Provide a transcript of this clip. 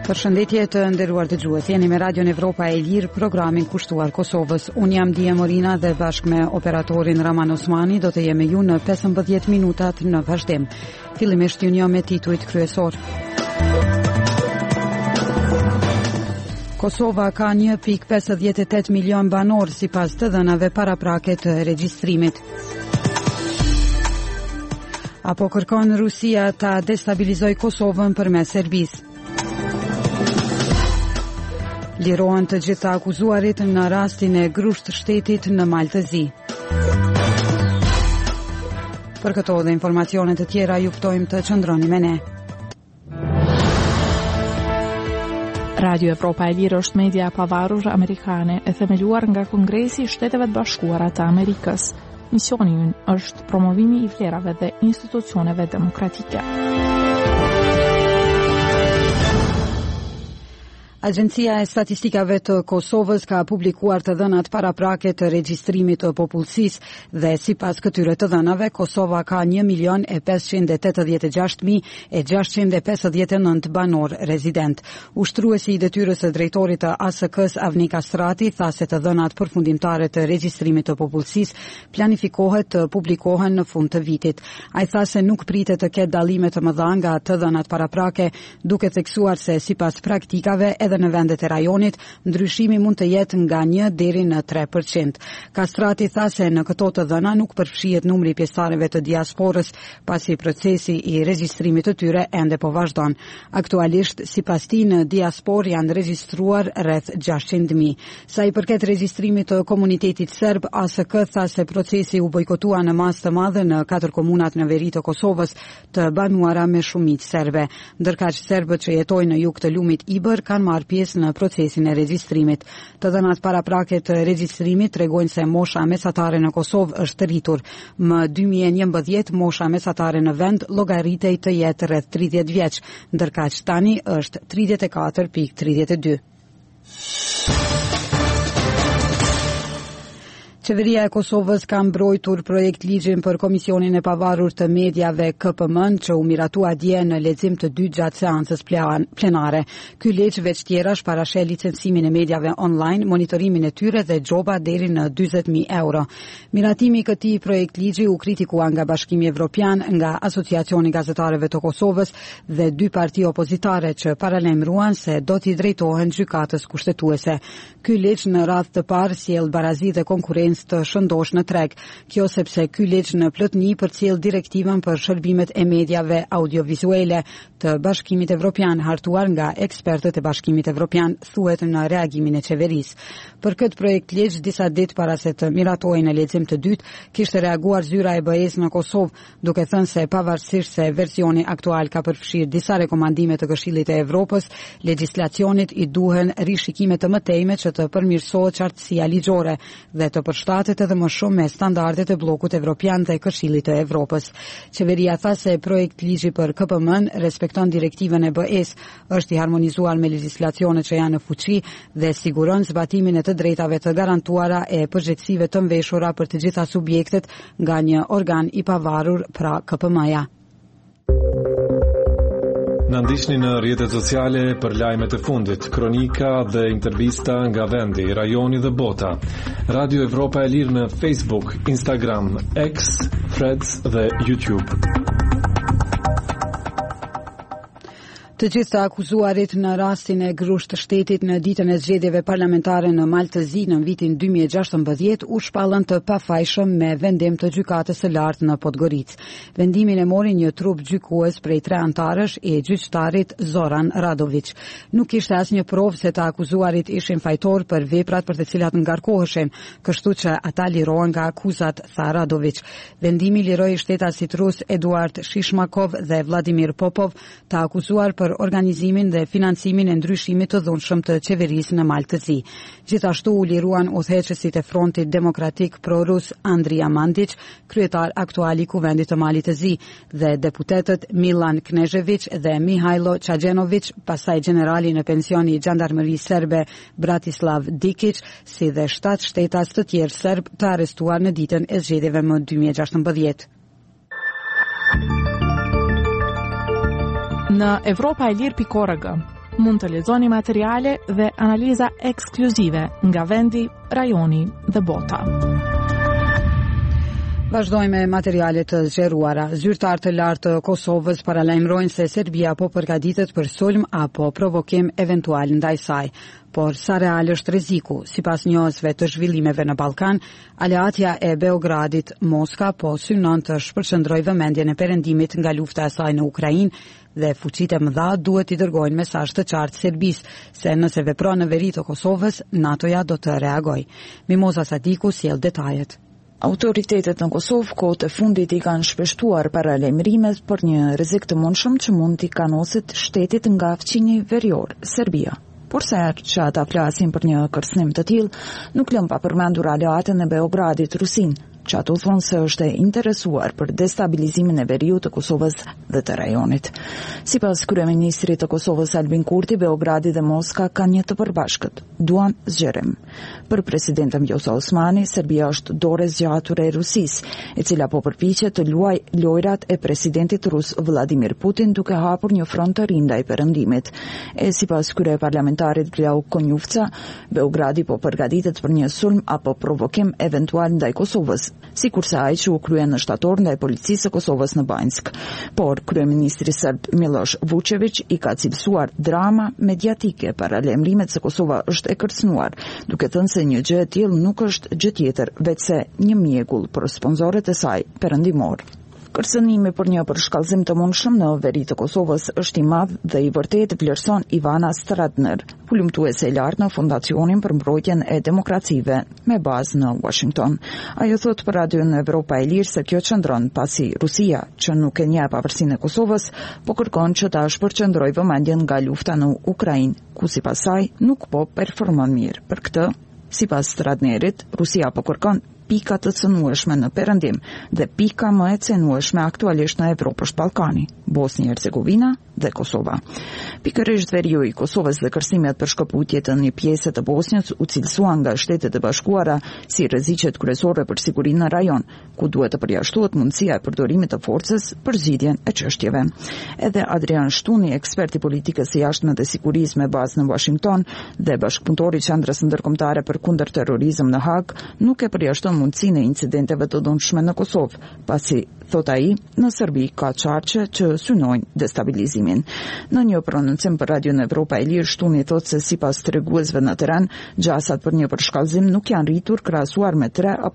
Përshëndetje të nderuar dëgjues, jeni me Radion Evropa e Lirë, programin kushtuar Kosovës. Unë jam Dia Morina dhe bashkë me operatorin Raman Osmani do të jemi ju në 15 minutat në vazhdim. Fillimisht ju njoh me titujt kryesor. Kosova ka 1.58 milion banor sipas të dhënave paraprake të regjistrimit. Apo kërkon Rusia ta destabilizoj Kosovën përmes Serbisë. Lirohen të gjitha akuzuarit në rastin e grusht shtetit në Maltëzi. Për këto dhe informacionet të tjera ju ftojmë të qëndroni me ne. Radio Evropa e Lirë është media e pavarur amerikane e themeluar nga Kongresi i Shteteve të Bashkuara të Amerikës. Misioni i ynë është promovimi i vlerave dhe institucioneve demokratike. Agjencia e Statistikave të Kosovës ka publikuar të dhënat paraprake të regjistrimit të popullsisë dhe sipas këtyre të dhënave Kosova ka 1.586.659 banor rezident. Ushtruesi i detyrës së drejtorit të ASK-s Avni Kastrati tha se të dhënat përfundimtare të regjistrimit të popullsisë planifikohet të publikohen në fund të vitit. Ai tha se nuk pritet të ketë dallime të mëdha nga të dhënat paraprake, duke theksuar se sipas praktikave edhe në vendet e rajonit, ndryshimi mund të jetë nga 1 deri në 3%. Kastrati tha se në këto të dhëna nuk përfshihet numri i pjesëtarëve të diasporës, pasi procesi i regjistrimit të tyre ende po vazhdon. Aktualisht, sipas tij, në diasporë janë regjistruar rreth 600.000. Sa i përket regjistrimit të komunitetit serb, ASK tha se procesi u bojkotua në masë të madhe në 4 komunat në veri të Kosovës, të banuara me shumicë serbe. Ndërkaq serbët që jetojnë në jug të lumit Ibër kanë marrë pjesë në procesin e regjistrimit. Të dhënat paraprake të regjistrimit tregojnë se mosha mesatare në Kosovë është rritur. Më 2011 mosha mesatare në vend llogaritej të jetë rreth 30 vjeç, ndërkaq tani është 34.32. Qeveria e Kosovës ka mbrojtur projekt ligjin për Komisionin e Pavarur të Mediave KPM që u miratua dje në lexim të dytë gjatë seancës plenare. Ky ligj veç tjerash parasheh licencimin e mediave online, monitorimin e tyre dhe gjoba deri në 40.000 euro. Miratimi i këtij projekt ligji u kritikua nga Bashkimi Evropian, nga Asociacioni i Gazetarëve të Kosovës dhe 2 parti opozitare që paralajmëruan se do t'i drejtohen gjykatës kushtetuese. Ky ligj në radhë të parë sjell barazi dhe konkurrencë të shëndosh në treg. Kjo sepse ky ligj në plotëni përcjell direktivën për shërbimet e mediave audiovizuele të Bashkimit Evropian, hartuar nga ekspertët e Bashkimit Evropian, thuhet në reagimin e qeverisë. Për këtë projekt ligj, disa ditë para se të miratohej në lexim të dytë, kishte reaguar zyra e BE-s në Kosovë, duke thënë se pavarësisht se versioni aktual ka përfshirë disa rekomandime të Këshillit të Evropës, legjislacionit i duhen rishikime të mëtejme që të përmirësohet qartësia ligjore dhe të përshtatet edhe më shumë me standardet e bllokut evropian dhe Këshillit të Evropës. Qeveria tha se projekt ligji për KPM respekton direktivën e BE-s, është i harmonizuar me legjislacionet që janë në fuqi dhe siguron zbatimin e të drejtave të garantuara e përgjegjësive të mveshura për të gjitha subjektet nga një organ i pavarur, pra KPM-ja. Në ndiqni në rrjetet sociale për lajmet e fundit, kronika dhe intervista nga vendi, rajoni dhe bota. Radio Evropa e Lirë në Facebook, Instagram, X, Threads dhe YouTube. Të gjitha akuzuarit në rastin e grusht të shtetit në ditën e zgjedhjeve parlamentare në Maltëzi në vitin 2016 u shpallën të pafajshëm me vendim të gjykatës së lartë në Podgoricë. Vendimin e mori një trup gjykues prej 3 antarësh e gjyqtarit Zoran Radović. Nuk kishte asnjë provë se të akuzuarit ishin fajtor për veprat për të cilat ngarkoheshin, kështu që ata lirohen nga akuzat, tha Radović. Vendimi liroi shtetasit rus Eduard Shishmakov dhe Vladimir Popov të akuzuar për organizimin dhe financimin e ndryshimit të dhunshëm të qeverisë në Maltëzi. Gjithashtu u liruan udhëheqësit e Frontit Demokratik Pro-Rus Andrija Mandić, kryetar aktual i Kuvendit të Maltëzi, dhe deputetët Milan Knežević dhe Mihajlo Čađenović, pastaj generali në pension i Gjandarmerisë serbe Bratislav Dikić, si dhe 7 shtetas të tjerë serb të arrestuar në ditën e zgjedhjeve më 2016. Në Evropa e Lirë.org. Mund të lexoni materiale dhe analiza ekskluzive nga vendi, rajoni dhe bota. Vazhdojmë me materiale të zgjeruara. Zyrtar të lartë të Kosovës paralajmërojnë se Serbia po përgatitet për sulm apo provokim eventual ndaj saj. Por sa real është rreziku? Sipas njohësve të zhvillimeve në Ballkan, aleatja e Beogradit Moska po synon të shpërqendrojë vëmendjen e perëndimit nga lufta e saj në Ukrainë dhe fuqitë e mëdha duhet i dërgojnë mesazh të qartë Serbisë se nëse vepron në veri të Kosovës, NATO-ja do të reagojë. Mimoza Sadiku sjell detajet. Autoritetet në Kosovë kohët e fundit i kanë shpeshtuar paralajmërimet për një rrezik të mundshëm që mund t'i kanosit shtetit nga fqinji verior, Serbia. Por sa që ata flasin për një kërcënim të tillë, nuk lëm pa përmendur aleatën e Beogradit Rusinë, që ato thonë se është e interesuar për destabilizimin e veriut të Kosovës dhe të rajonit. Sipas kryeministrit të Kosovës Albin Kurti, Beogradi dhe Moska kanë një të përbashkët, duan zgjerim. Për presidentën Vjosa Osmani, Serbia është dorë e zgjatur e Rusisë, e cila po përpiqet të luajë lojrat e presidentit rus Vladimir Putin duke hapur një front të ri ndaj perëndimit. E sipas kryeparlamentarit Glau Konjufca, Beogradi po përgatitet për një sulm apo provokim eventual ndaj Kosovës, sikurse ai që u krye në shtator ndaj policisë së Kosovës në Banjsk. Por kryeministri serb Miloš Vučević i ka cilësuar drama mediatike paralajmërimet se Kosova është e kërcënuar, duke thënë se një gjë e tillë nuk është gjë tjetër veçse një mjegull për sponsorët e saj perëndimor. Kërcënimi për një përshkallëzim të mundshëm në veri të Kosovës është i madh dhe i vërtet vlerëson Ivana Stratner, hulumtuese e lartë në Fondacionin për mbrojtjen e demokracive me bazë në Washington. Ajo thot për Radion Evropa e Lirë se kjo qëndron pasi Rusia, që nuk e njeh pavarësinë e Kosovës, po kërkon që ta shpërqendrojë vëmendjen nga lufta në Ukrainë, ku sipas saj nuk po performon mirë. Për këtë, sipas Stratnerit, Rusia po kërkon pika të cënueshme në perëndim dhe pika më e cënueshme aktualisht në Evropë është Ballkani, Bosnjë-Hercegovina dhe Kosova. Pikërisht veriu i Kosovës dhe kërcimet për shkëputje të një pjese të Bosnjës u cilësuan nga Shtetet e Bashkuara si rreziqet kryesore për sigurinë në rajon, ku duhet të përjashtohet mundësia e përdorimit të forcës për zgjidhjen e çështjeve. Edhe Adrian Shtuni, ekspert i politikës së jashtme dhe sigurisë me bazë në Washington dhe bashkëpunëtori i Qendrës Ndërkombëtare për kundër terrorizëm në Hag, nuk e përjashton mundësinë e incidenteve të dëmshme në Kosovë, pasi, thot ai, në Serbi ka çarçe që synojnë destabilizimin. Në një prononcim për Radion Evropa e Lirë, Shtuni thot se sipas treguesve në terren, gjasat për një përshkallëzim nuk janë rritur krahasuar me 3